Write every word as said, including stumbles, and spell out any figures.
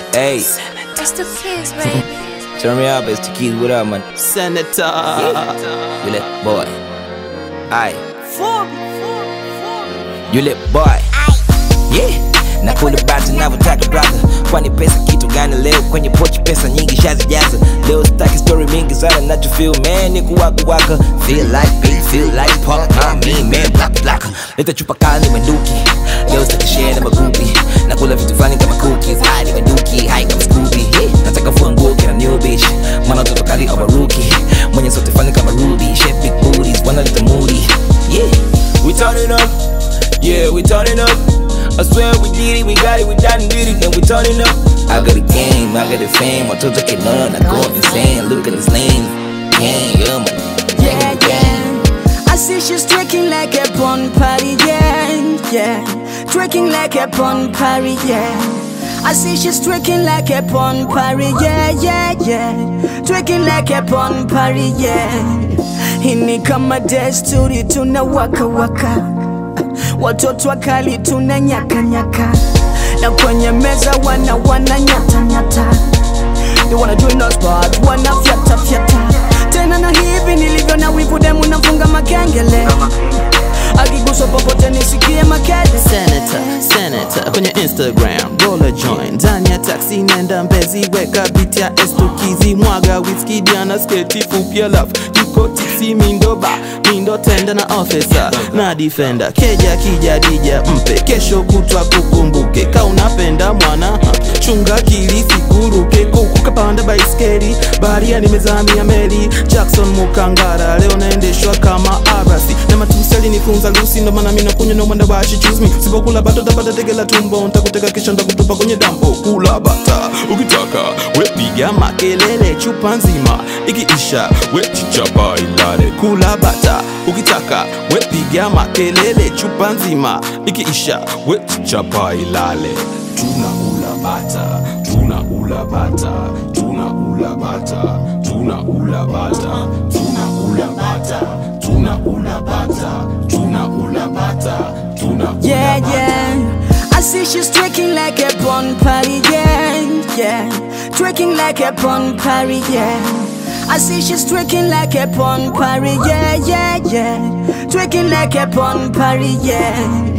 Hey, It's the kids, baby. turn me up, it's the Keys. What up, man? Senator. Yeah. You lit boy. Aye. You lit boy. Yeah. Na kule bata na vutaka brother. Kwani pesa kitu gani leo kwenye pochi pesa nyingi shazi jaza. Leo staki story mingi sana nacho feel man ni kuwaka waka. Feel like big, feel like pop, nah me man black black. Leta chupa kali ni manduki. Leo staki share na magupi. Na kula vitu flani kama cookies. Hai ni manduki, hai kama Scooby. Yeah. Nataka fua nguo kina new bitch. Mana toto kali kama rookie. Mwenye sote flani kama Ruby. Chef big booties, wanna let the moody. Yeah. We turning up. Yeah, we turning up. I swear we did it, we got it, we done did it, and we turning up. I got the game, I got the fame, I told you I can learn, I go insane. Look at this lane, yeah, yeah, man. Yeah, yeah. I see she's twerking like a pon party, yeah, yeah. Twerking like a pon party, yeah. I see she's twerking like a pon party, yeah, yeah, yeah. Twerking like a pon party, yeah. Hini kama desturi tuna waka waka. Watoto wakali tuna nyaka nyaka. Na kwenye meza wana wana nyata nyata. They wanna join us but wana fyata fyata. Tena na hivi nilivyo na wivu demu nafunga makengele. Akiguso popote nisikie makele. Senator, Senator kwenye Instagram, roll a joint ndani ya taxi nenda Mbezi, weka beat ya estukizi, mwaga whisky diana sketi fupi alafu yuko tisi mindo ba, mindo tenda na officer na defender, keja kija dija mpe, kesho kutwa kukumbuke, ka unapenda mwana chunga kili sikuruke, kuku kapanda baiskeli, baharia nimezamia meli, Jackson Mukangara leo naendeshwa kama arasi, na matuseli nifunza lusi ndo mana mina kunywa no wonder why she choose me. Sipo kula bata tabata tegela tumbo, ntakuteka kisha ndakutupa kwenye dampo. Kula bata, ukitaka we piga makelele chupa nzima, ikiisha we chichapa ilale. Kula bata, ukitaka we piga makelele chupa nzima, ikiisha we chichapa ilale. Tuna ula bata, tuna ula bata, tuna ula bata, tuna ula bata, tuna ula bata, tuna ula bata, tuna ula bata, tuna ula bata. Yeah, yeah. I see she's twerking like a pon party, yeah, yeah. Twerking like a pon party, yeah. I see she's twerking like a pon party, yeah, yeah, yeah. Twerking like a pon party, yeah.